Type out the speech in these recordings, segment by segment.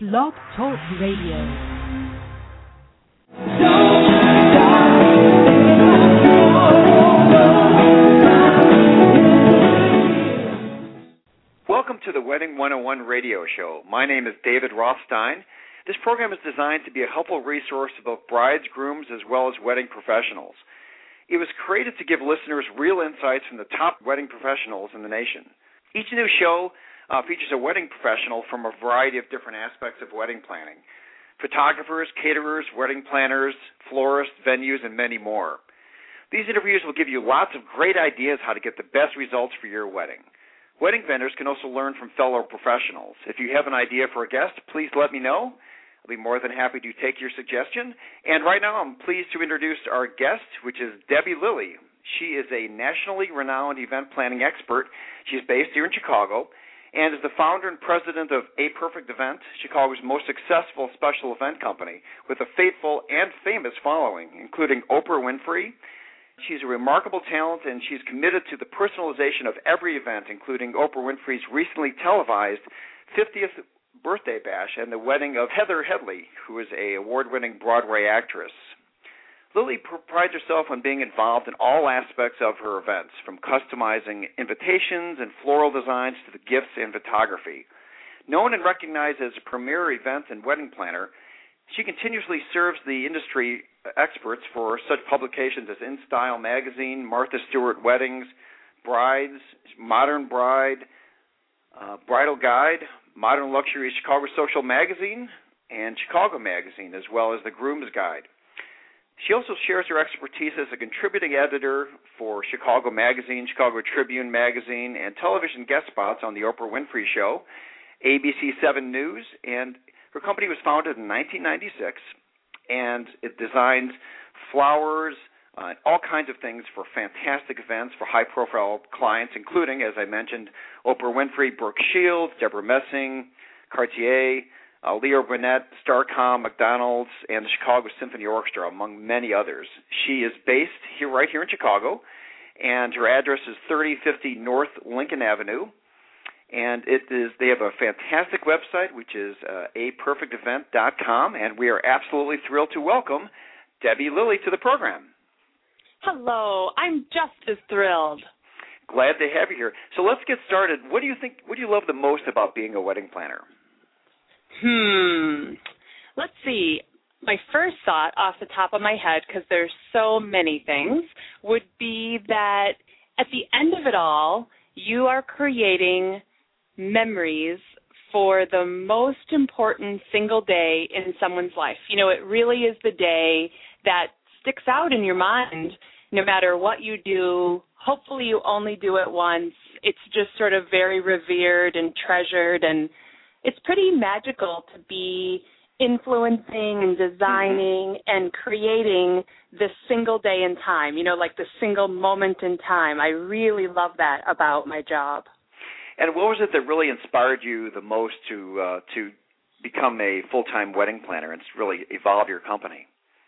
Blog Talk Radio. Welcome to the Wedding 101 radio show. My name is David Rothstein. This program is designed to be a helpful resource to both brides, grooms, as well as wedding professionals. It was created to give listeners real insights from the top wedding professionals in the nation. Each new show features a wedding professional from a variety of different aspects of wedding planning: photographers, caterers, wedding planners, florists, venues, and many more. These interviews will give you lots of great ideas how to get the best results for your wedding. Wedding vendors can also learn from fellow professionals. If you have an idea for a guest, please let me know. I'll be more than happy to take your suggestion. And right now I'm pleased to introduce our guest, which is Debbie Lilly. She is a nationally renowned event planning expert. She's based here in Chicago and is the founder and president of A Perfect Event, Chicago's most successful special event company, with a faithful and famous following, including Oprah Winfrey. She's a remarkable talent, and she's committed to the personalization of every event, including Oprah Winfrey's recently televised 50th birthday bash and the wedding of Heather Headley, who is an award-winning Broadway actress. Lilly prides herself on being involved in all aspects of her events, from customizing invitations and floral designs to the gifts and photography. Known and recognized as a premier event and wedding planner, she continuously serves the industry experts for such publications as In Style Magazine, Martha Stewart Weddings, Brides, Modern Bride, Bridal Guide, Modern Luxury Chicago Social Magazine, and Chicago Magazine, as well as the Groom's Guide. She also shares her expertise as a contributing editor for Chicago Magazine, Chicago Tribune Magazine, and television guest spots on The Oprah Winfrey Show, ABC 7 News, and her company was founded in 1996, and it designs flowers, all kinds of things for fantastic events for high-profile clients, including, as I mentioned, Oprah Winfrey, Brooke Shields, Deborah Messing, Cartier, Leo Burnett, Starcom, McDonald's, and the Chicago Symphony Orchestra, among many others. She is based right here in Chicago, and her address is 3050 North Lincoln Avenue. And they have a fantastic website, which is aperfectevent.com, and we are absolutely thrilled to welcome Debbie Lilly to the program. Hello, I'm just as thrilled. Glad to have you here. So let's get started. What do you love the most about being a wedding planner? Let's see. My first thought off the top of my head, because there's so many things, would be that at the end of it all, you are creating memories for the most important single day in someone's life. You know, it really is the day that sticks out in your mind no matter what you do. Hopefully you only do it once. It's just sort of very revered and treasured, and it's pretty magical to be influencing and designing and creating this single day in time, you know, like the single moment in time. I really love that about my job. And what was it that really inspired you the most to become a full-time wedding planner and really evolve your company?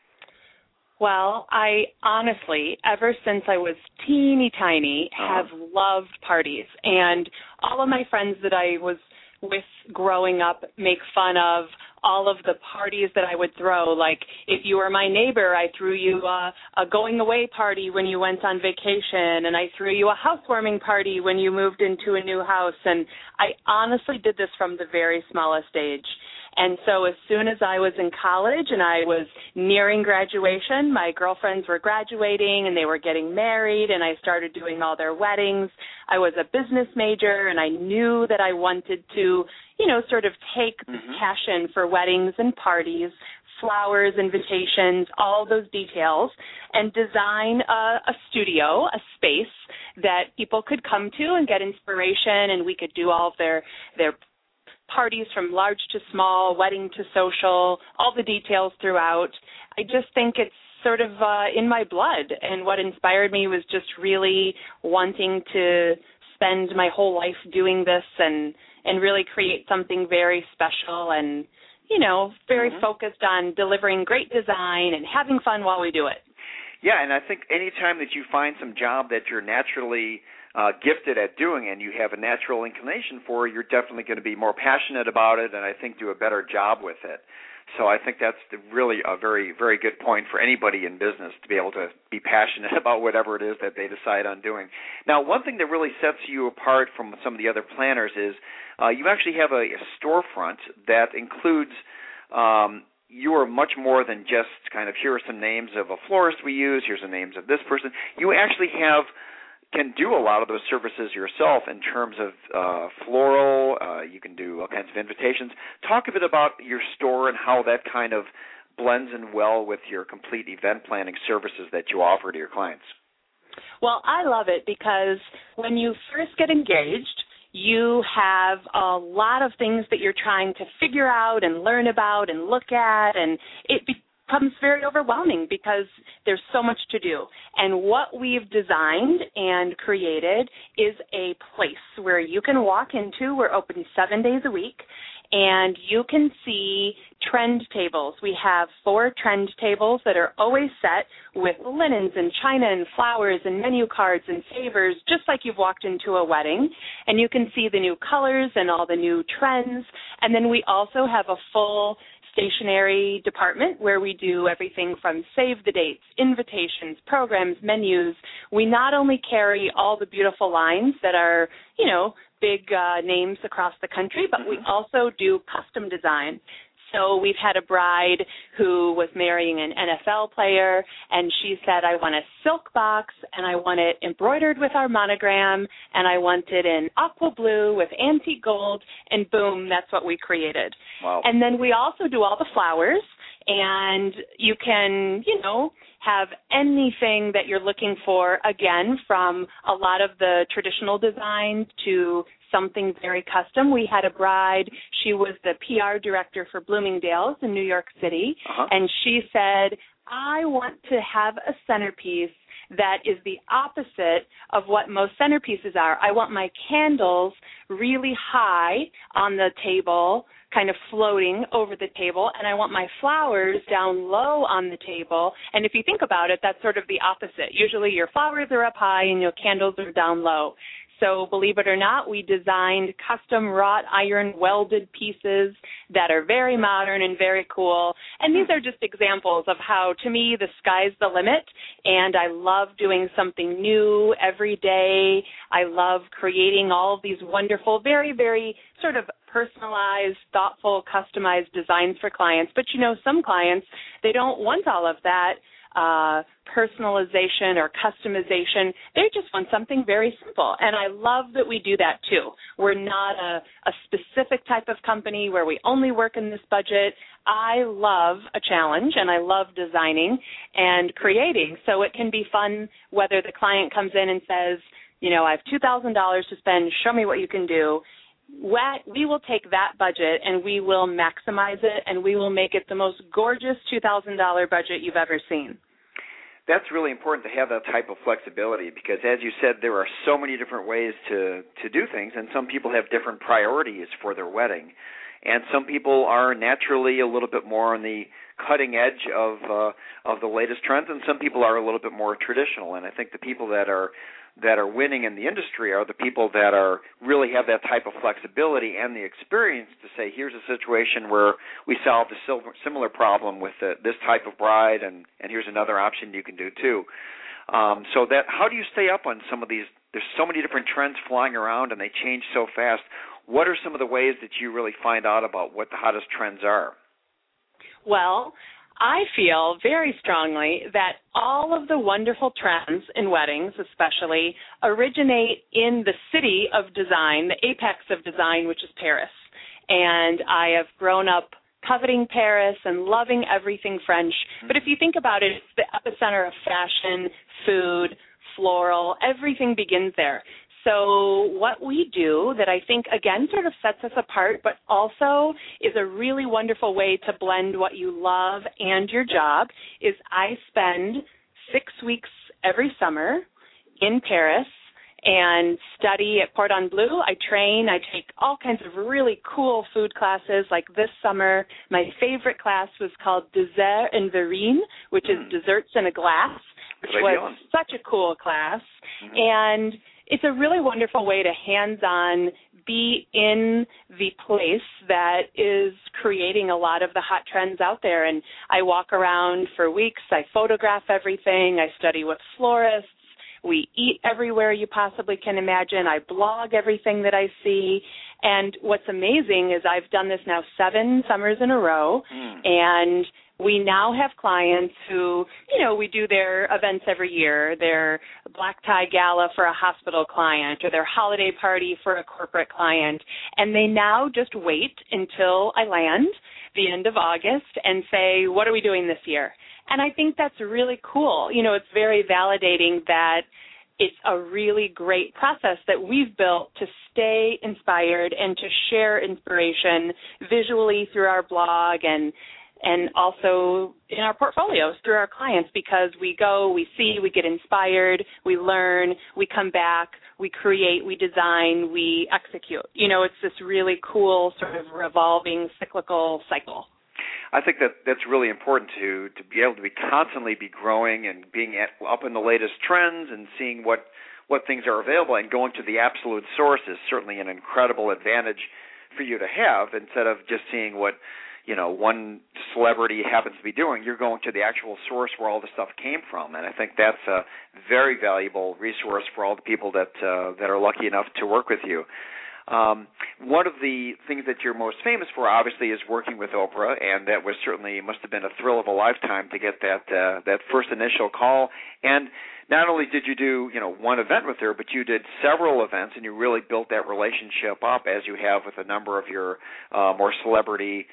Well, I honestly, ever since I was teeny tiny, have loved parties. And all of my friends that I was with growing up make fun of all of the parties that I would throw. Like, if you were my neighbor, I threw you a going away party when you went on vacation, and I threw you a housewarming party when you moved into a new house. And I honestly did this from the very smallest age. And so as soon as I was in college and I was nearing graduation, my girlfriends were graduating and they were getting married, and I started doing all their weddings. I was a business major, and I knew that I wanted to, you know, sort of take the passion for weddings and parties, flowers, invitations, all those details, and design a studio, a space that people could come to and get inspiration, and we could do all of their parties from large to small, wedding to social, all the details throughout. I just think it's sort of in my blood, and what inspired me was just really wanting to spend my whole life doing this and really create something very special and, you know, very focused on delivering great design and having fun while we do it. Yeah, and I think any time that you find some job that you're naturally gifted at doing and you have a natural inclination for, you're definitely going to be more passionate about it and I think do a better job with it. So I think that's really a very, very good point for anybody in business to be able to be passionate about whatever it is that they decide on doing. Now, one thing that really sets you apart from some of the other planners is you actually have a storefront that includes you are much more than just kind of here are some names of a florist we use, here's the names of this person. You actually can do a lot of those services yourself in terms of floral. You can do all kinds of invitations. Talk a bit about your store and how that kind of blends in well with your complete event planning services that you offer to your clients. Well, I love it because when you first get engaged, you have a lot of things that you're trying to figure out and learn about and look at, and it becomes very overwhelming because there's so much to do. And what we've designed and created is a place where you can walk into. We're open 7 days a week, and you can see trend tables. We have 4 trend tables that are always set with linens and china and flowers and menu cards and favors, just like you've walked into a wedding. And you can see the new colors and all the new trends. And then we also have a full stationery department where we do everything from save the dates, invitations, programs, menus. We not only carry all the beautiful lines that are, big names across the country, but we also do custom design. So we've had a bride who was marrying an NFL player, and she said, I want a silk box, and I want it embroidered with our monogram, and I want it in aqua blue with antique gold, and boom, that's what we created. Wow. And then we also do all the flowers, and you can, have anything that you're looking for, again, from a lot of the traditional design to something very custom. We had a bride, she was the PR director for Bloomingdale's in New York City, and she said, I want to have a centerpiece that is the opposite of what most centerpieces are. I want my candles really high on the table, kind of floating over the table, and I want my flowers down low on the table. And if you think about it, that's sort of the opposite. Usually your flowers are up high and your candles are down low. So believe it or not, we designed custom wrought iron welded pieces that are very modern and very cool. And these are just examples of how, to me, the sky's the limit. And I love doing something new every day. I love creating all of these wonderful, very, very sort of personalized, thoughtful, customized designs for clients. But, some clients, they don't want all of that personalization or customization. They just want something very simple. And I love that we do that too. We're not a specific type of company where we only work in this budget. I love a challenge and I love designing and creating. So it can be fun whether the client comes in and says, I have $2,000 to spend, show me what you can do. We will take that budget and we will maximize it and we will make it the most gorgeous $2,000 budget you've ever seen. That's really important to have that type of flexibility because, as you said, there are so many different ways to do things, and some people have different priorities for their wedding. And some people are naturally a little bit more on the cutting edge of the latest trends, and some people are a little bit more traditional. And I think the people that are winning in the industry are the people that are really have that type of flexibility and the experience to say, here's a situation where we solved a similar problem with this type of bride, and here's another option you can do too. So that, how do you stay up on some of these? There's so many different trends flying around, and they change so fast. What are some of the ways that you really find out about what the hottest trends are? Well, I feel very strongly that all of the wonderful trends in weddings especially originate in the city of design, the apex of design, which is Paris. And I have grown up coveting Paris and loving everything French. But if you think about it, it's the epicenter of fashion, food, floral, everything begins there. So what we do that I think, again, sort of sets us apart, but also is a really wonderful way to blend what you love and your job, is I spend 6 weeks every summer in Paris and study at Cordon Bleu. I train. I take all kinds of really cool food classes. Like this summer, my favorite class was called Dessert en Verrine, which is desserts in a glass, which was such a cool class. And it's a really wonderful way to hands-on be in the place that is creating a lot of the hot trends out there. And I walk around for weeks. I photograph everything. I study with florists. We eat everywhere you possibly can imagine. I blog everything that I see. And what's amazing is I've done this now 7 summers in a row, and we now have clients who, we do their events every year, their black tie gala for a hospital client or their holiday party for a corporate client, and they now just wait until I land the end of August and say, what are we doing this year? And I think that's really cool. It's very validating that it's a really great process that we've built to stay inspired and to share inspiration visually through our blog and also in our portfolios through our clients, because we go, we see, we get inspired, we learn, we come back, we create, we design, we execute. It's this really cool sort of revolving cyclical cycle. I think that's really important to be able to constantly be growing and being up in the latest trends and seeing what things are available, and going to the absolute source is certainly an incredible advantage for you to have, instead of just seeing what one celebrity happens to be doing. You're going to the actual source where all the stuff came from, and I think that's a very valuable resource for all the people that are lucky enough to work with you. One of the things that you're most famous for, obviously, is working with Oprah, and that must have been a thrill of a lifetime to get that first initial call. And not only did you do one event with her, but you did several events, and you really built that relationship up, as you have with a number of your more celebrity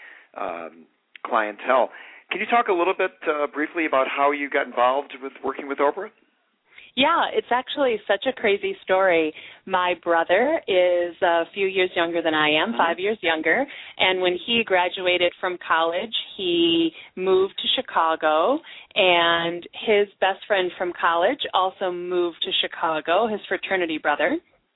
clientele. Can you talk a little bit briefly about how you got involved with working with Oprah? Yeah, it's actually such a crazy story. My brother is a few years younger than I am, 5 years younger, and when he graduated from college, he moved to Chicago, and his best friend from college also moved to Chicago, his fraternity brother.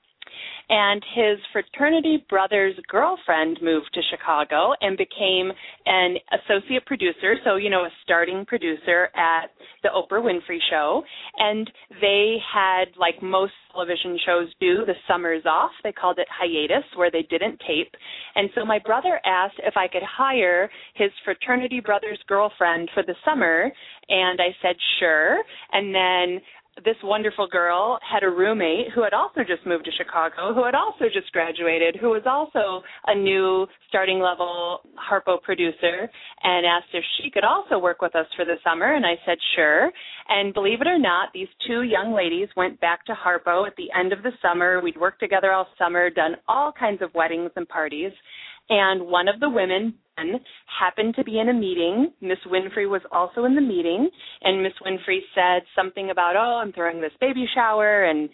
And his fraternity brother's girlfriend moved to Chicago and became an associate producer, so, a starting producer at the Oprah Winfrey Show. And they had, like most television shows do, the summers off. They called it hiatus, where they didn't tape. And so my brother asked if I could hire his fraternity brother's girlfriend for the summer, and I said sure. And then this wonderful girl had a roommate who had also just moved to Chicago, who had also just graduated, who was also a new starting level Harpo producer, and asked if she could also work with us for the summer, and I said sure. And believe it or not, these 2 young ladies went back to Harpo at the end of the summer. We'd worked together all summer, done all kinds of weddings and parties, and one of the women happened to be in a meeting. Miss Winfrey was also in the meeting, and Miss Winfrey said something about, I'm throwing this baby shower, and,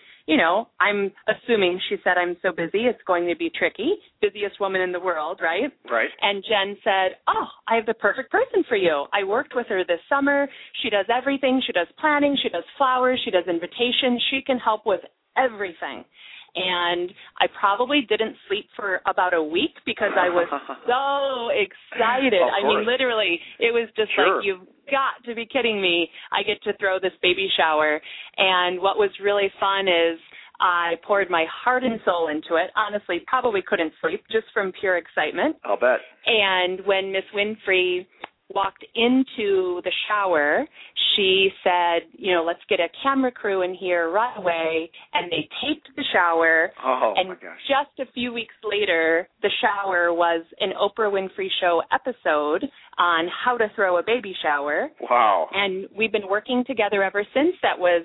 I'm assuming she said, I'm so busy, it's going to be tricky. Busiest woman in the world, right? Right. And Jen said, I have the perfect person for you. I worked with her this summer. She does everything. She does planning. She does flowers. She does invitations. She can help with everything. And I probably didn't sleep for about a week because I was so excited. I mean, literally, it was just like, you've got to be kidding me. I get to throw this baby shower. And what was really fun is I poured my heart and soul into it. Honestly, probably couldn't sleep just from pure excitement. I'll bet. And when Miss Winfrey walked into the shower, she said, let's get a camera crew in here right away, and they taped the shower. And my gosh. Just a few weeks later, the shower was an Oprah Winfrey Show episode on how to throw a baby shower. Wow. And we've been working together ever since. That was,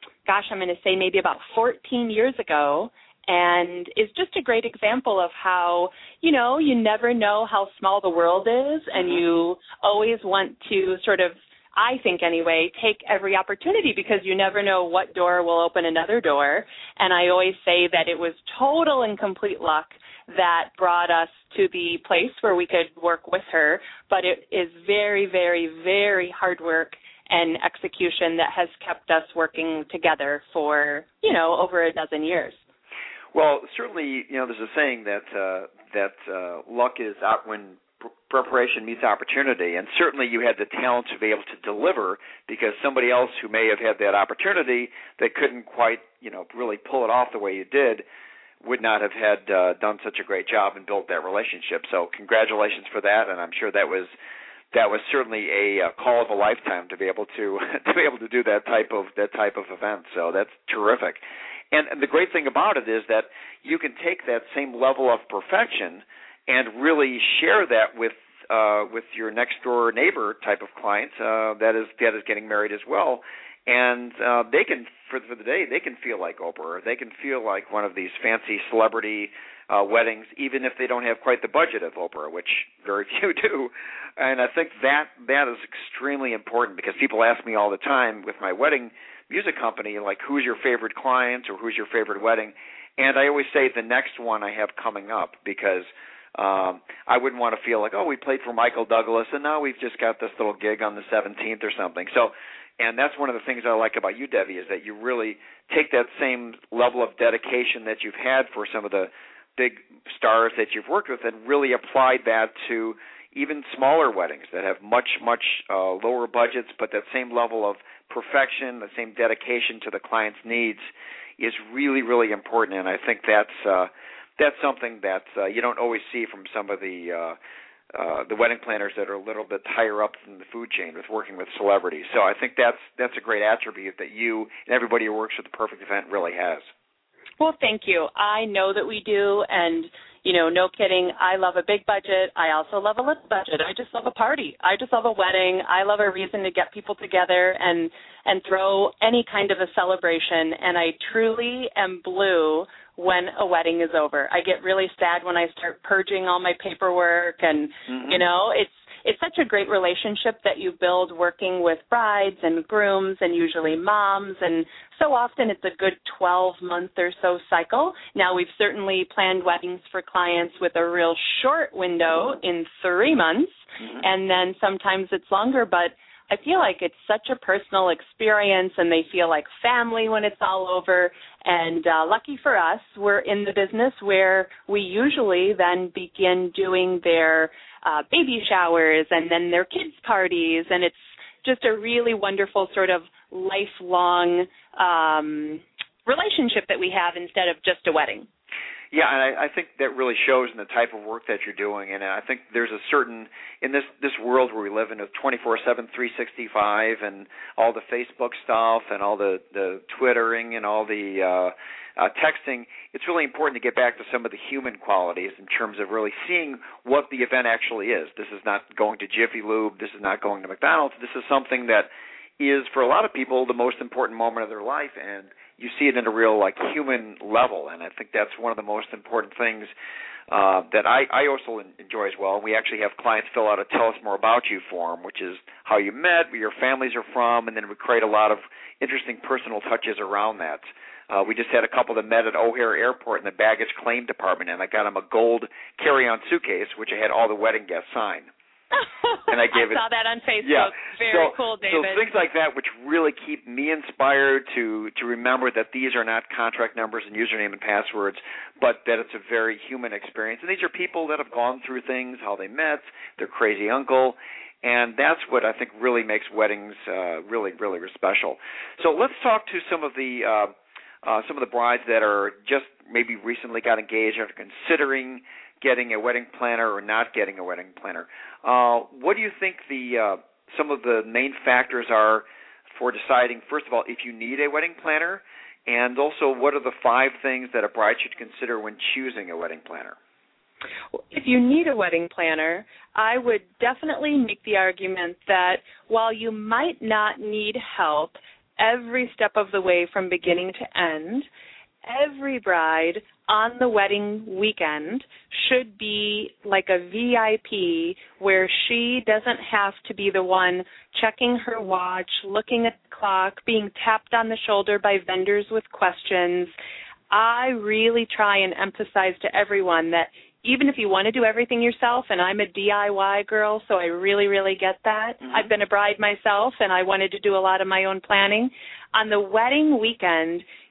I'm going to say maybe about 14 years ago. And is just a great example of how, you never know how small the world is, and you always want to sort of, I think anyway, take every opportunity, because you never know what door will open another door. And I always say that it was total and complete luck that brought us to the place where we could work with her, but it is very, very, very hard work and execution that has kept us working together for, over a dozen years. Well, certainly, there's a saying that luck is out when preparation meets opportunity, and certainly you had the talent to be able to deliver, because somebody else who may have had that opportunity that couldn't quite, really pull it off the way you did would not have had done such a great job and built that relationship. So congratulations for that, and I'm sure that was certainly a call of a lifetime to be able to do that type of event. So that's terrific. And the great thing about it is that you can take that same level of perfection and really share that with your next door neighbor type of client that is getting married as well, and they can for the day they can feel like Oprah. They can feel like one of these fancy celebrity weddings, even if they don't have quite the budget of Oprah, which very few do. And I think that is extremely important, because people ask me all the time with my wedding music company, like, who's your favorite client or who's your favorite wedding? And I always say the next one I have coming up, because I wouldn't want to feel like, we played for Michael Douglas and now we've just got this little gig on the 17th or something. So, and that's one of the things I like about you, Debbie, is that you really take that same level of dedication that you've had for some of the big stars that you've worked with and really applied that to even smaller weddings that have much, much lower budgets, but that same level of perfection, the same dedication to the client's needs is really, really important. And I think that's something that you don't always see from some of the wedding planners that are a little bit higher up in the food chain with working with celebrities. So I think that's a great attribute that you and everybody who works with the Perfect Event really has. Well, thank you. I know that we do, and, no kidding, I love a big budget. I also love a little budget. I just love a party. I just love a wedding. I love a reason to get people together and throw any kind of a celebration, and I truly am blue when a wedding is over. I get really sad when I start purging all my paperwork, and, it's such a great relationship that you build working with brides and grooms and usually moms, and so often it's a good 12-month or so cycle. Now, we've certainly planned weddings for clients with a real short window in 3 months, and then sometimes it's longer, but I feel like it's such a personal experience, and they feel like family when it's all over. And lucky for us, we're in the business where we usually then begin doing their baby showers and then their kids' parties, and it's just a really wonderful sort of lifelong relationship that we have instead of just a wedding. Yeah, and I think that really shows in the type of work that you're doing. And I think there's a certain, in this world where we live in, of 24/7, 365, and all the Facebook stuff and all the Twittering and all the texting, it's really important to get back to some of the human qualities in terms of really seeing what the event actually is. This is not going to Jiffy Lube. This is not going to McDonald's. This is something that is, for a lot of people, the most important moment of their life, and you see it in a real, human level. And I think that's one of the most important things that I also enjoy as well. We actually have clients fill out a Tell Us More About You form, which is how you met, where your families are from, and then we create a lot of interesting personal touches around that. We just had a couple that met at O'Hare Airport in the baggage claim department, and I got them a gold carry-on suitcase, which I had all the wedding guests sign. And I saw that on Facebook. Yeah. Very cool, David. So things like that, which really keep me inspired to remember that these are not contract numbers and username and passwords, but that it's a very human experience. And these are people that have gone through things, how they met, their crazy uncle, and that's what I think really makes weddings really, really special. So let's talk to some of the brides that are just maybe recently got engaged or are considering getting a wedding planner or not getting a wedding planner. What do you think some of the main factors are for deciding, first of all, if you need a wedding planner, and also what are the 5 things that a bride should consider when choosing a wedding planner? If you need a wedding planner, I would definitely make the argument that while you might not need help every step of the way from beginning to end, every bride on the wedding weekend should be like a VIP, where she doesn't have to be the one checking her watch, looking at the clock, being tapped on the shoulder by vendors with questions. I really try and emphasize to everyone that even if you want to do everything yourself, and I'm a DIY girl, so I really, really get that. I've been a bride myself, and I wanted to do a lot of my own planning. On the wedding weekend,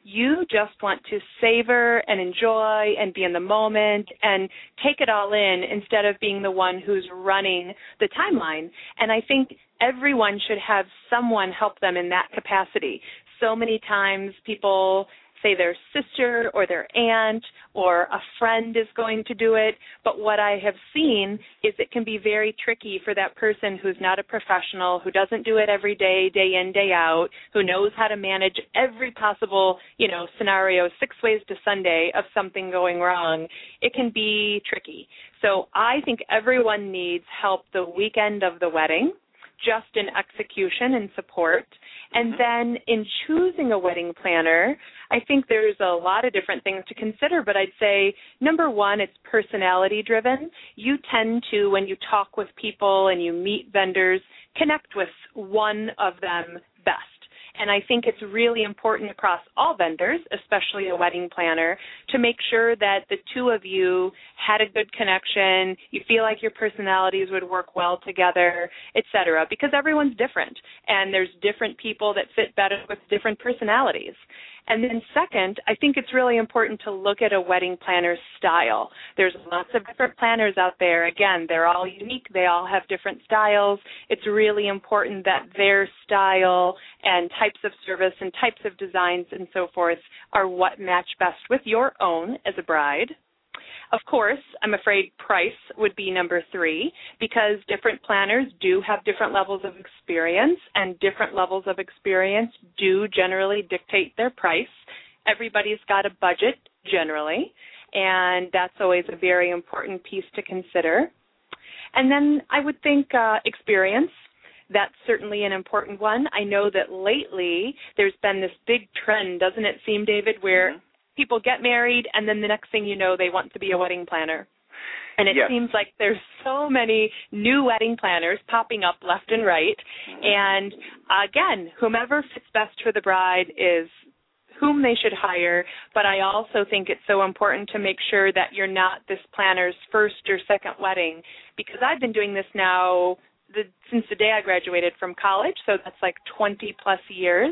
You just want to savor and enjoy and be in the moment and take it all in instead of being the one who's running the timeline. And I think everyone should have someone help them in that capacity. So many times people say their sister or their aunt or a friend is going to do it, but what I have seen is it can be very tricky for that person who's not a professional, who doesn't do it every day, day in, day out, who knows how to manage every possible, scenario, 6 ways to Sunday of something going wrong. It can be tricky. So I think everyone needs help the weekend of the wedding, just in execution and support. And then in choosing a wedding planner, I think there's a lot of different things to consider, but I'd say, number one, it's personality driven. You tend to, when you talk with people and you meet vendors, connect with one of them best. And I think it's really important across all vendors, especially a wedding planner, to make sure that the two of you had a good connection, you feel like your personalities would work well together, et cetera, because everyone's different, and there's different people that fit better with different personalities. And then second, I think it's really important to look at a wedding planner's style. There's lots of different planners out there. Again, they're all unique. They all have different styles. It's really important that their style and types of service and types of designs and so forth are what match best with your own as a bride. Of course, I'm afraid price would be number 3 because different planners do have different levels of experience, and different levels of experience do generally dictate their price. Everybody's got a budget generally, and that's always a very important piece to consider. And then I would think experience. That's certainly an important one. I know that lately there's been this big trend, doesn't it seem, David, where people get married, and then the next thing you know, they want to be a wedding planner. And it seems like there's so many new wedding planners popping up left and right. And again, whomever fits best for the bride is whom they should hire. But I also think it's so important to make sure that you're not this planner's first or second wedding, because I've been doing this now since the day I graduated from college, so that's like 20-plus years.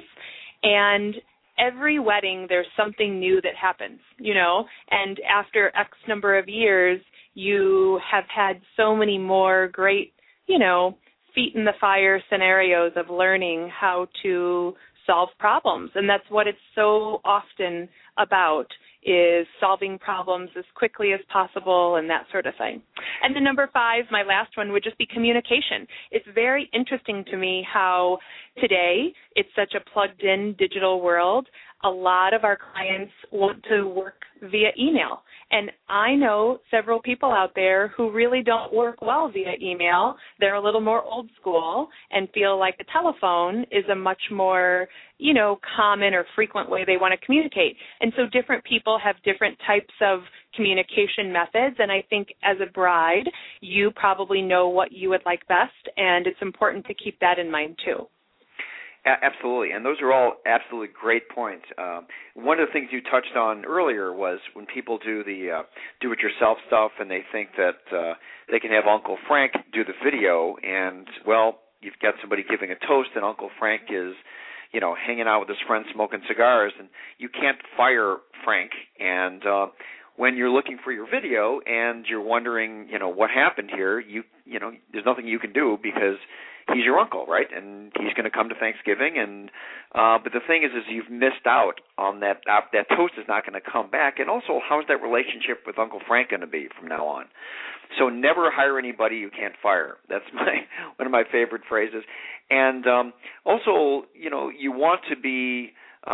And every wedding, there's something new that happens, and after X number of years, you have had so many more great, feet in the fire scenarios of learning how to solve problems. And that's what it's so often about, is solving problems as quickly as possible and that sort of thing. And then number 5, my last one, would just be communication. It's very interesting to me how today it's such a plugged-in digital world. A lot of our clients want to work via email. And I know several people out there who really don't work well via email. They're a little more old school and feel like the telephone is a much more, common or frequent way they want to communicate. And so different people have different types of communication methods. And I think as a bride, you probably know what you would like best. And it's important to keep that in mind too. Absolutely, and those are all absolutely great points. One of the things you touched on earlier was when people do the do-it-yourself stuff and they think that they can have Uncle Frank do the video, and, well, you've got somebody giving a toast and Uncle Frank is, hanging out with his friends smoking cigars, and you can't fire Frank. And when you're looking for your video and you're wondering, what happened here, there's nothing you can do because he's your uncle, right? And he's going to come to Thanksgiving, and but the thing is you've missed out on that. That toast is not going to come back. And also, how's that relationship with Uncle Frank going to be from now on? So never hire anybody you can't fire. That's one of my favorite phrases. And also, you want to be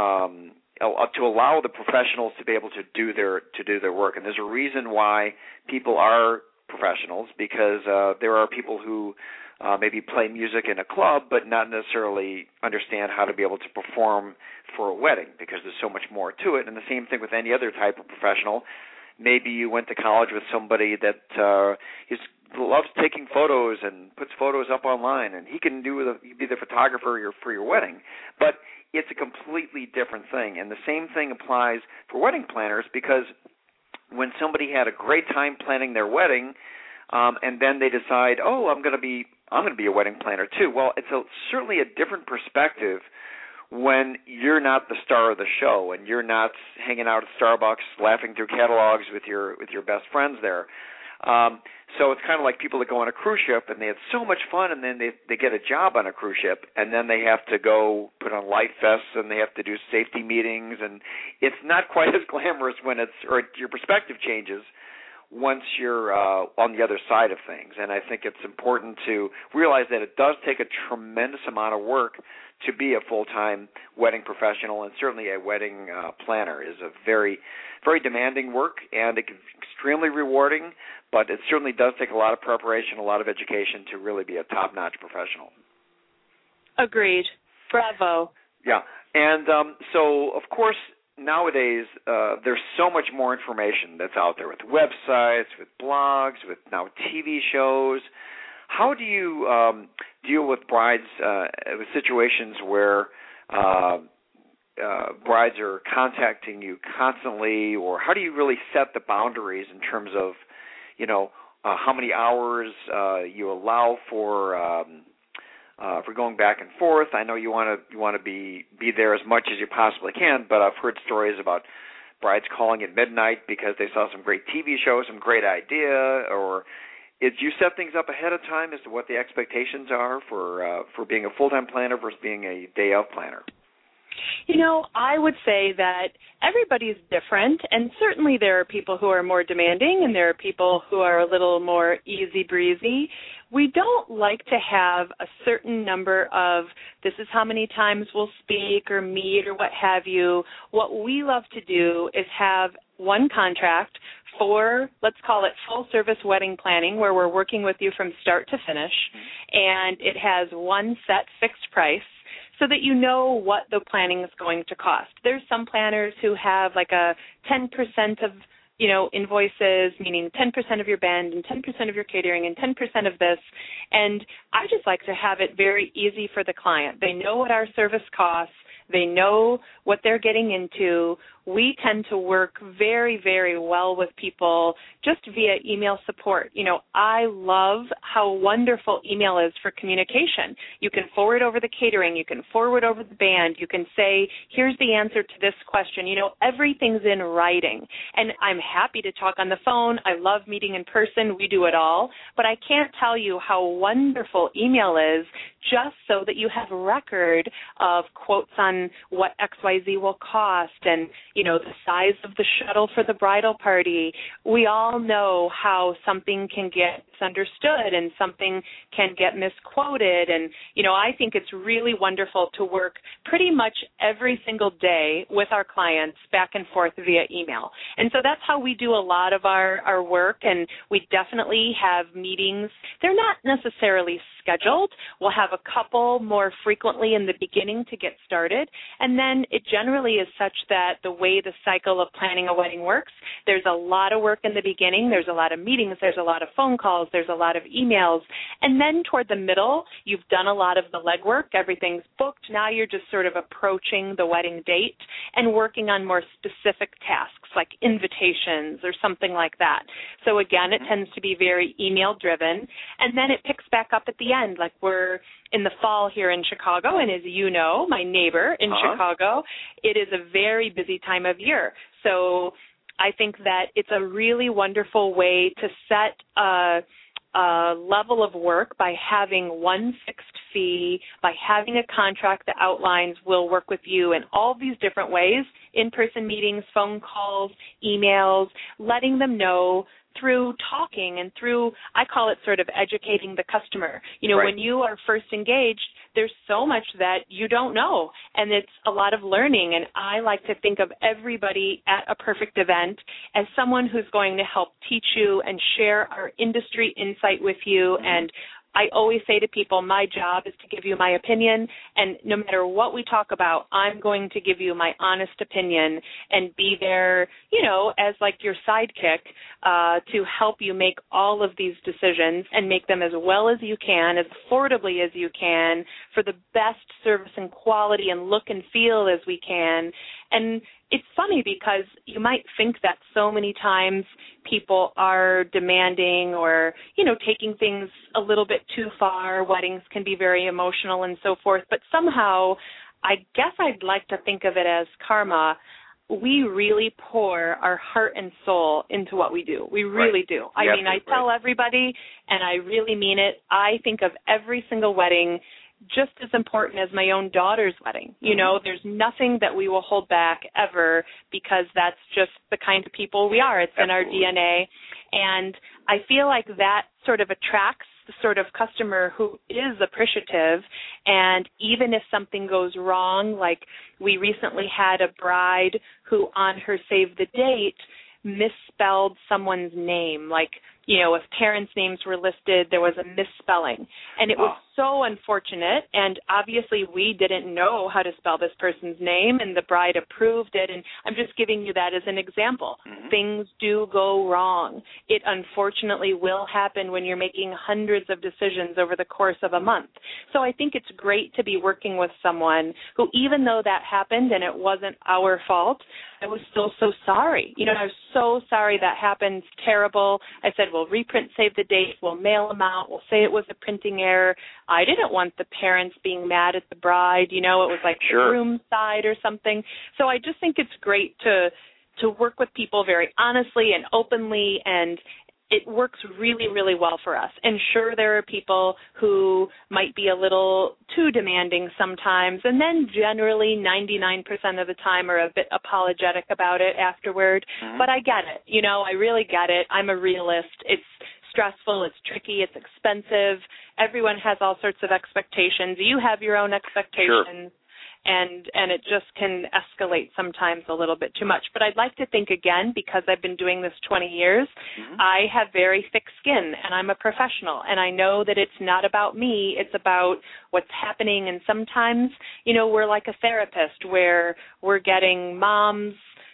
to allow the professionals to be able to do their work. And there's a reason why people are professionals, because there are people who maybe play music in a club but not necessarily understand how to be able to perform for a wedding, because there's so much more to it. And the same thing with any other type of professional. Maybe you went to college with somebody that loves taking photos and puts photos up online, and he can be the photographer for your wedding. But it's a completely different thing. And the same thing applies for wedding planners, because when somebody had a great time planning their wedding, and then they decide, I'm going to be a wedding planner too. Well, it's certainly a different perspective when you're not the star of the show and you're not hanging out at Starbucks laughing through catalogs with your best friends there. So it's kind of like people that go on a cruise ship and they had so much fun, and then they get a job on a cruise ship, and then they have to go put on life vests and they have to do safety meetings, and it's not quite as glamorous or your perspective changes once you're on the other side of things. And I think it's important to realize that it does take a tremendous amount of work to be a full-time wedding professional, and certainly a wedding planner is a very, very demanding work, and it can be extremely rewarding, but it certainly does take a lot of preparation, a lot of education to really be a top-notch professional. Agreed. Bravo. Yeah. And so, of course, nowadays there's so much more information that's out there with websites, with blogs, with now TV shows. How do you deal with brides with situations where brides are contacting you constantly, or how do you really set the boundaries in terms of, how many hours you allow for going back and forth? I know you want to be there as much as you possibly can, but I've heard stories about brides calling at midnight because they saw some great TV show, some great idea, or do you set things up ahead of time as to what the expectations are for being a full-time planner versus being a day-of planner? I would say that everybody's different, and certainly there are people who are more demanding and there are people who are a little more easy breezy. We don't like to have a certain number of this is how many times we'll speak or meet or what have you. What we love to do is have one contract for, let's call it full-service wedding planning, where we're working with you from start to finish, and it has one set fixed price, so that you know what the planning is going to cost. There's some planners who have like a 10% of, invoices, meaning 10% of your band and 10% of your catering and 10% of this. And I just like to have it very easy for the client. They know what our service costs. They know what they're getting into. We tend to work very, very well with people just via email support. I love how wonderful email is for communication. You can forward over the catering. You can forward over the band. You can say, here's the answer to this question. Everything's in writing. And I'm happy to talk on the phone. I love meeting in person. We do it all. But I can't tell you how wonderful email is, just so that you have record of quotes on what XYZ will cost and, the size of the shuttle for the bridal party. We all know how something can get misunderstood and something can get misquoted. And, I think it's really wonderful to work pretty much every single day with our clients back and forth via email. And so that's how we do a lot of our work, and we definitely have meetings. They're not necessarily scheduled. We'll have a couple more frequently in the beginning to get started, and then it generally is such that the way the cycle of planning a wedding works, there's a lot of work in the beginning, there's a lot of meetings, there's a lot of phone calls, there's a lot of emails, and then toward the middle, you've done a lot of the legwork, everything's booked, now you're just sort of approaching the wedding date and working on more specific tasks like invitations or something like that. So again, it tends to be very email driven, and then it picks back up at the end, like we're in the fall here in Chicago, and as you know, my neighbor in Chicago, it is a very busy time of year. So I think that it's a really wonderful way to set a level of work by having one fixed fee, by having a contract that outlines we'll work with you in all these different ways, in-person meetings, phone calls, emails, letting them know through talking and through, I call it sort of educating the customer. Right. When you are first engaged, there's so much that you don't know, and it's a lot of learning, and I like to think of everybody at a perfect event as someone who's going to help teach you and share our industry insight with you. And I always say to people, my job is to give you my opinion, and no matter what we talk about, I'm going to give you my honest opinion and be there, as like your sidekick to help you make all of these decisions and make them as well as you can, as affordably as you can, for the best service and quality and look and feel as we can. And it's funny because you might think that so many times people are demanding or, taking things a little bit too far. Weddings can be very emotional and so forth. But somehow I guess I'd like to think of it as karma. We really pour our heart and soul into what we do. We really do. I mean, I tell everybody, and I really mean it, I think of every single wedding just as important as my own daughter's wedding. You know, there's nothing that we will hold back ever because that's just the kind of people we are. It's in our DNA. And I feel like that sort of attracts the sort of customer who is appreciative, and even if something goes wrong, like we recently had a bride who on her save the date misspelled someone's name, like, you know, if parents' names were listed, there was a misspelling. And it was so unfortunate, and obviously we didn't know how to spell this person's name, and the bride approved it, and I'm just giving you that as an example. Things do go wrong. It unfortunately will happen when you're making hundreds of decisions over the course of a month. So I think it's great to be working with someone who, even though that happened and it wasn't our fault, I was still so sorry. You know, I was so sorry that happened. It's terrible. I said, we'll reprint, save the date, we'll mail them out, we'll say it was a printing error. I didn't want the parents being mad at the bride. You know, it was like the groom's side or something. So I just think it's great to work with people very honestly and openly, and it works really, really well for us. And sure, there are people who might be a little too demanding sometimes, and then generally 99% of the time are a bit apologetic about it afterward. But I get it. You know, I really get it. I'm a realist. It's stressful. It's tricky. It's expensive. Everyone has all sorts of expectations. You have your own expectations. And it just can escalate sometimes a little bit too much. But I'd like to think, again, because I've been doing this 20 years, I have very thick skin, and I'm a professional, and I know that it's not about me, it's about what's happening. And sometimes, you know, we're like a therapist where we're getting moms'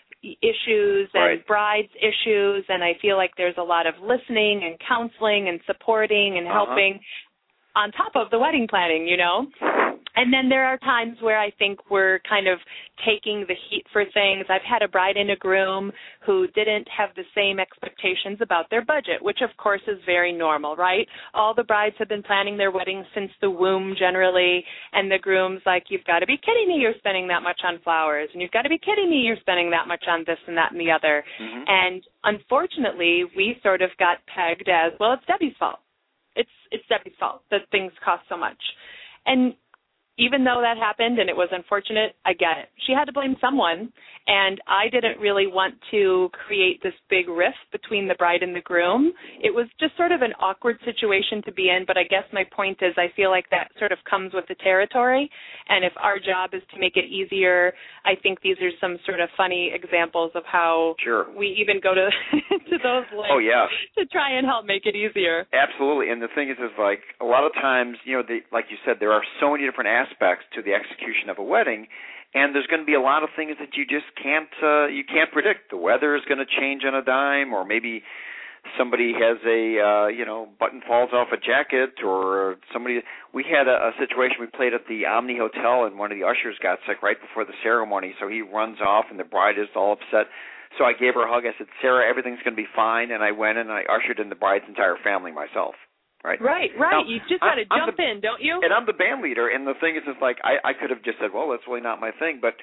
issues and brides' issues, and I feel like there's a lot of listening and counseling and supporting and helping on top of the wedding planning, you know. And then there are times where I think we're kind of taking the heat for things. I've had a bride and a groom who didn't have the same expectations about their budget, which of course is very normal, right? All the brides have been planning their weddings since the womb generally, and the groom's like, you've got to be kidding me, you're spending that much on flowers, and you've got to be kidding me, you're spending that much on this and that and the other. And unfortunately, we sort of got pegged as, well, it's Debbie's fault. It's Debbie's fault that things cost so much. And even though that happened and it was unfortunate, I get it. She had to blame someone, and I didn't really want to create this big rift between the bride and the groom. It was just sort of an awkward situation to be in, but I guess my point is I feel like that sort of comes with the territory, and if our job is to make it easier, I think these are some sort of funny examples of how we even go to to those lengths to try and help make it easier. Absolutely, and the thing is like a lot of times, you know, like you said, there are so many different aspects to the execution of a wedding, and there's going to be a lot of things that you just can't predict. The weather is going to change on a dime, or maybe somebody has a button falls off a jacket, or somebody. We had a situation. We played at the Omni Hotel, and one of the ushers got sick right before the ceremony, so he runs off, and the bride is all upset. So I gave her a hug. I said, Sarah, everything's going to be fine, and I went and I ushered in the bride's entire family myself. Right. Now, you just got to jump in, don't you? And I'm the band leader, and the thing is, it's like I could have just said, well, that's really not my thing, but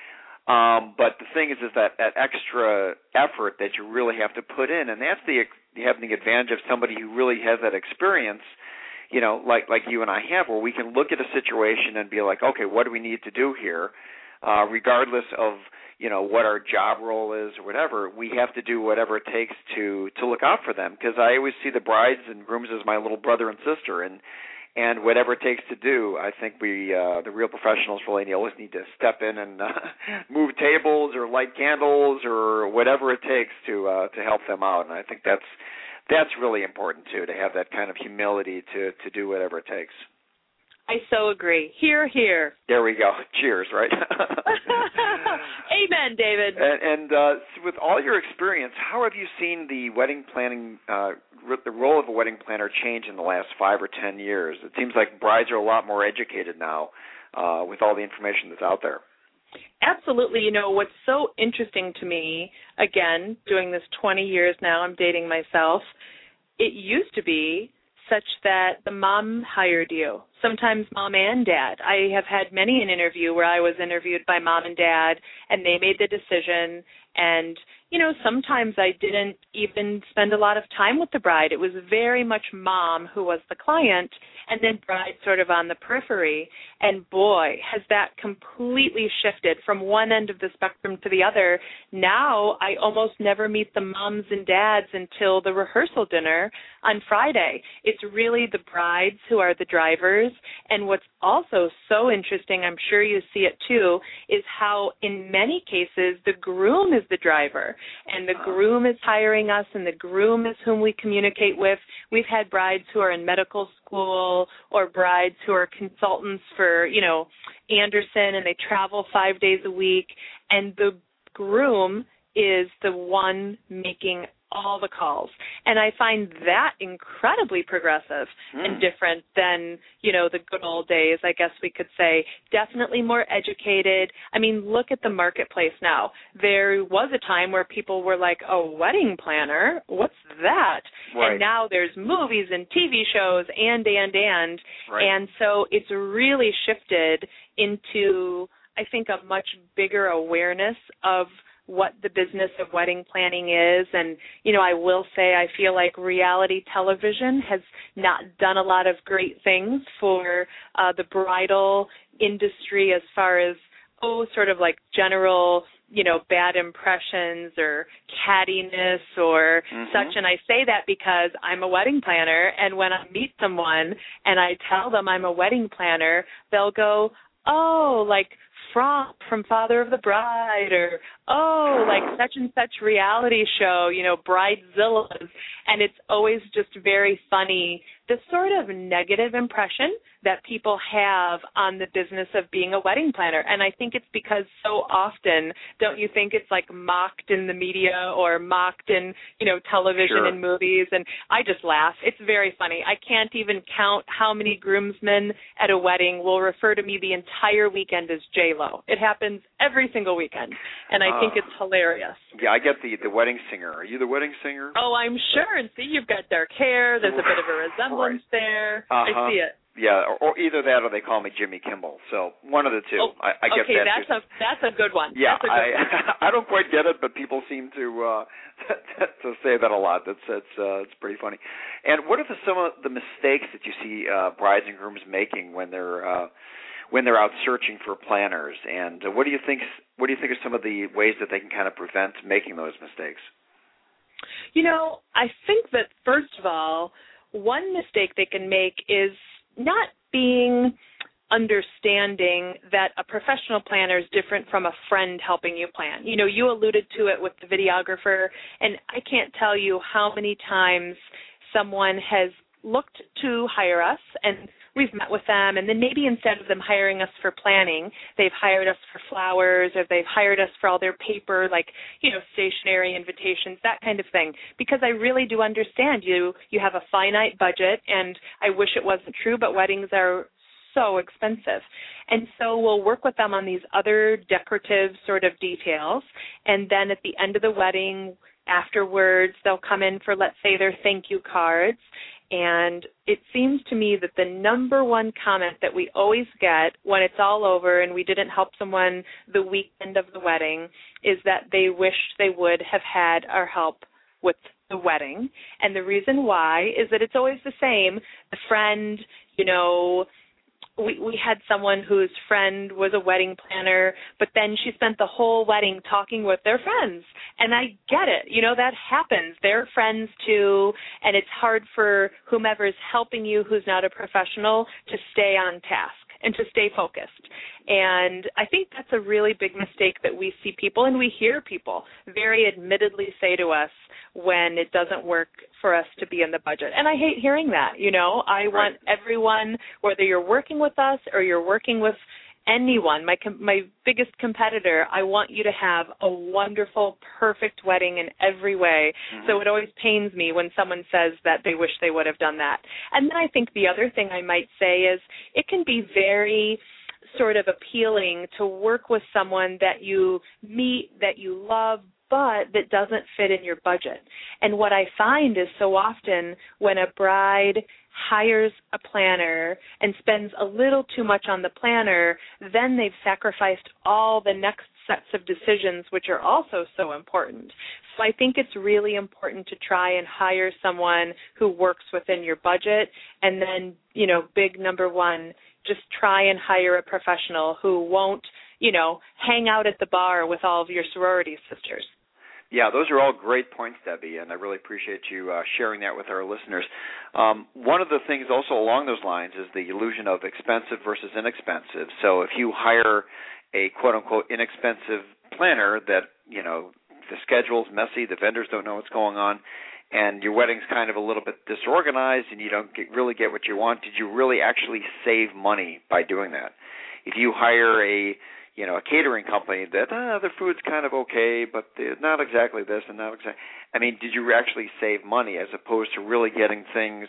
the thing is that extra effort that you really have to put in, and that's having the advantage of somebody who really has that experience, you know, like you and I have, where we can look at a situation and be like, okay, what do we need to do here, regardless of, you know, what our job role is or whatever. We have to do whatever it takes to look out for them, because I always see the brides and grooms as my little brother and sister, and whatever it takes to do, I think we, the real professionals, really always need to step in and move tables or light candles or whatever it takes to help them out, and I think that's really important too, to have that kind of humility to do whatever it takes. I so agree. Hear, hear. There we go. Cheers, right? Amen, David. And with all your experience, how have you seen the wedding planning, the role of a wedding planner change in the last 5 or 10 years? It seems like brides are a lot more educated now with all the information that's out there. Absolutely. You know, what's so interesting to me, again, doing this 20 years now, I'm dating myself, it used to be such that the mom hired you. sometimes mom and dad. I have had many an interview where I was interviewed by mom and dad, and they made the decision. And, sometimes I didn't even spend a lot of time with the bride. It was very much mom who was the client, and then bride sort of on the periphery. And boy, has that completely shifted from one end of the spectrum to the other. Now I almost never meet the moms and dads until the rehearsal dinner on Friday. It's really the brides who are the drivers. And what's also so interesting, I'm sure you see it too, is how in many cases the groom is the driver, and the groom is hiring us, and the groom is whom we communicate with. We've had brides who are in medical school or brides who are consultants for, Anderson, and they travel 5 days a week, and the groom is the one making all the calls. And I find that incredibly progressive and different than, the good old days, I guess we could say. Definitely more educated. I mean, look at the marketplace now. There was a time where people were like, a wedding planner? What's that? Right. And now there's movies and TV shows and. Right. And so it's really shifted into, I think, a much bigger awareness of what the business of wedding planning is. And, I will say I feel like reality television has not done a lot of great things for the bridal industry as far as, sort of like general, bad impressions or cattiness or such. And I say that because I'm a wedding planner, and when I meet someone and I tell them I'm a wedding planner, they'll go, oh, like from Father of the Bride, or, like such and such reality show, Bridezillas. And it's always just very funny, the sort of negative impression that people have on the business of being a wedding planner. And I think it's because so often, don't you think it's like mocked in the media or mocked in, television and movies? And I just laugh. It's very funny. I can't even count how many groomsmen at a wedding will refer to me the entire weekend as J-Lo. It happens every single weekend, and I think it's hilarious. Yeah, I get the wedding singer. Are you the wedding singer? Oh, I'm sure. And see, you've got dark hair. There's a bit of a resemblance there. I see it. Yeah, or either that or they call me Jimmy Kimmel. So one of the two. I get okay, that. Okay, that's a good one. Yeah, that's a good one. I don't quite get it, but people seem to say that a lot. It's pretty funny. And what are some of the mistakes that you see brides and grooms making when they're out searching for planners? And what do you think are some of the ways that they can kind of prevent making those mistakes? I think that first of all, one mistake they can make is not being understanding that a professional planner is different from a friend helping you plan. You alluded to it with the videographer, and I can't tell you how many times someone has looked to hire us, and we've met with them, and then maybe instead of them hiring us for planning, they've hired us for flowers, or they've hired us for all their paper, like, stationery invitations, that kind of thing. Because I really do understand you have a finite budget, and I wish it wasn't true, but weddings are so expensive. And so we'll work with them on these other decorative sort of details, and then at the end of the wedding, afterwards, they'll come in for, let's say, their thank you cards. And it seems to me that the number one comment that we always get when it's all over and we didn't help someone the weekend of the wedding is that they wish they would have had our help with the wedding. And the reason why is that it's always the same. The friend, we had someone whose friend was a wedding planner, but then she spent the whole wedding talking with their friends. And I get it. That happens. They're friends too, and it's hard for whomever's helping you who's not a professional to stay on task and to stay focused. And I think that's a really big mistake that we see people, and we hear people very admittedly say to us when it doesn't work for us to be in the budget. And I hate hearing that, I want everyone, whether you're working with us or you're working with anyone, my biggest competitor, I want you to have a wonderful, perfect wedding in every way. So it always pains me when someone says that they wish they would have done that. And then I think the other thing I might say is it can be very sort of appealing to work with someone that you meet, that you love, but that doesn't fit in your budget. And what I find is so often when a bride hires a planner and spends a little too much on the planner, then they've sacrificed all the next sets of decisions, which are also so important. So I think it's really important to try and hire someone who works within your budget. And then, big number one, just try and hire a professional who won't, hang out at the bar with all of your sorority sisters. Yeah, those are all great points, Debbie, and I really appreciate you sharing that with our listeners. One of the things also along those lines is the illusion of expensive versus inexpensive. So if you hire a quote-unquote inexpensive planner that, the schedule's messy, the vendors don't know what's going on, and your wedding's kind of a little bit disorganized and you don't really get what you want, did you really actually save money by doing that? If you hire a catering company that their food's kind of okay, but not exactly this and not exactly. I mean, did you actually save money as opposed to really getting things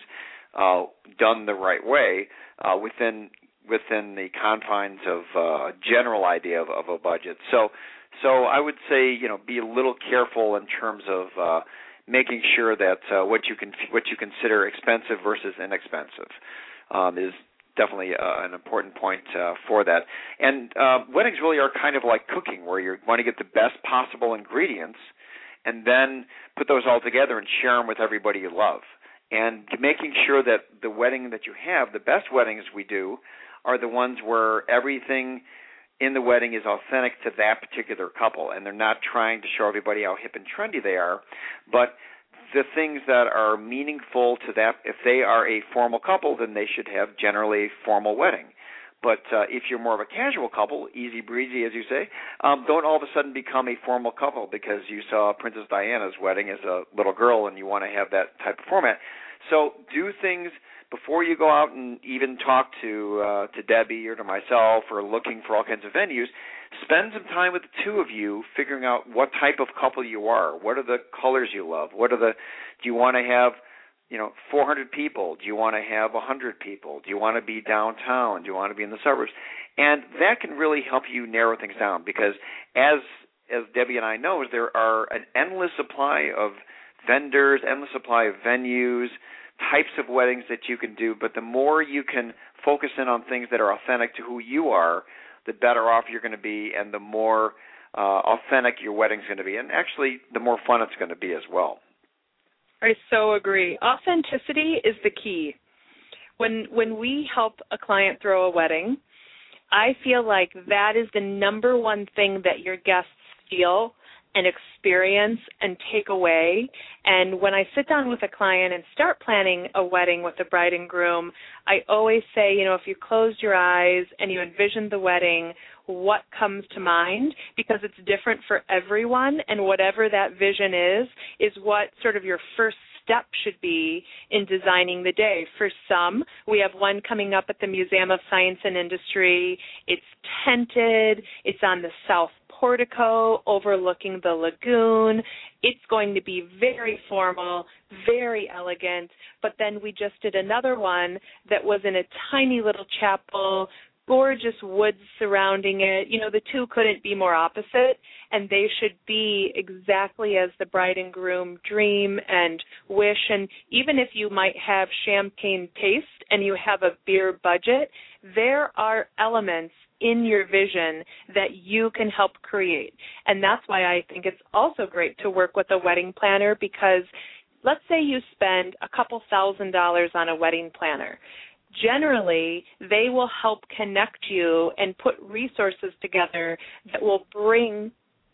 done the right way within the confines of a general idea of a budget? So I would say be a little careful in terms of making sure that what you consider expensive versus inexpensive is definitely an important point for that. And weddings really are kind of like cooking, where you want to get the best possible ingredients and then put those all together and share them with everybody you love. And making sure that the wedding that you have, the best weddings we do, are the ones where everything in the wedding is authentic to that particular couple, and they're not trying to show everybody how hip and trendy they are, but the things that are meaningful to that. If they are a formal couple, then they should have generally a formal wedding. But if you're more of a casual couple, easy breezy, as you say, don't all of a sudden become a formal couple because you saw Princess Diana's wedding as a little girl and you want to have that type of format. So do things before you go out and even talk to Debbie or to myself or looking for all kinds of venues. Spend some time with the two of you figuring out what type of couple you are. What are the colors you love? Do you want to have 400 people? Do you want to have 100 people? Do you want to be downtown? Do you want to be in the suburbs? And that can really help you narrow things down because as Debbie and I know, there are an endless supply of vendors, endless supply of venues, types of weddings that you can do, but the more you can focus in on things that are authentic to who you are, the better off you're going to be and the more authentic your wedding's going to be, and actually the more fun it's going to be as well. I so agree. Authenticity is the key. When we help a client throw a wedding, I feel like that is the number one thing that your guests feel and experience and take away. And when I sit down with a client and start planning a wedding with the bride and groom, I always say, if you closed your eyes and you envisioned the wedding, what comes to mind? Because it's different for everyone, and whatever that vision is what sort of your first step should be in designing the day. For some, we have one coming up at the Museum of Science and Industry. It's tented. It's on the south portico overlooking the lagoon. It's going to be very formal, very elegant. But then we just did another one that was in a tiny little chapel, gorgeous woods surrounding it. The two couldn't be more opposite, and they should be exactly as the bride and groom dream and wish. And even if you might have champagne taste and you have a beer budget, there are elements in your vision that you can help create. And that's why I think it's also great to work with a wedding planner, because let's say you spend a couple $1,000s on a wedding planner. Generally, they will help connect you and put resources together that will bring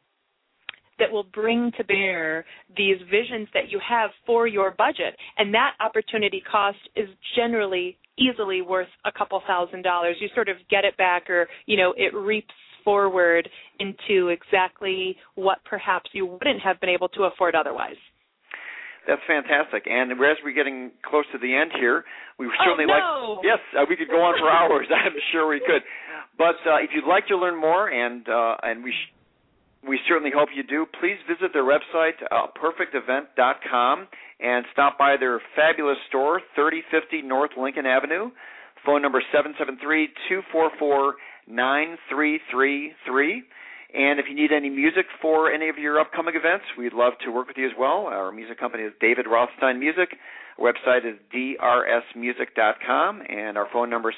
to bear these visions that you have for your budget. And that opportunity cost is generally easily worth a couple $1,000s. You sort of get it back, or, it reaps forward into exactly what perhaps you wouldn't have been able to afford otherwise. That's fantastic. And as we're getting close to the end here, we would certainly Yes, we could go on for hours. I'm sure we could. But if you'd like to learn more, and we certainly hope you do, please visit their website, perfectevent.com, and stop by their fabulous store, 3050 North Lincoln Avenue. Phone number 773-244-9333. And if you need any music for any of your upcoming events, we'd love to work with you as well. Our music company is David Rothstein Music. Our website is drsmusic.com, and our phone number is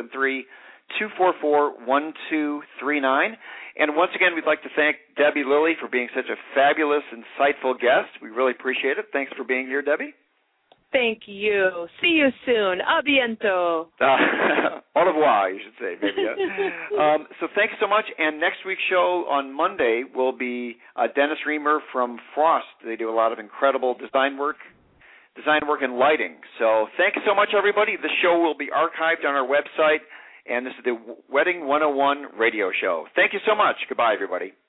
773-244-1239. And once again, we'd like to thank Debbie Lilly for being such a fabulous, insightful guest. We really appreciate it. Thanks for being here, Debbie. Thank you. See you soon. A bientôt. Au revoir, you should say, maybe. So thanks so much. And next week's show on Monday will be Dennis Reamer from Frost. They do a lot of incredible design work and lighting. So thanks so much, everybody. The show will be archived on our website, and this is the Wedding 101 radio show. Thank you so much. Goodbye, everybody.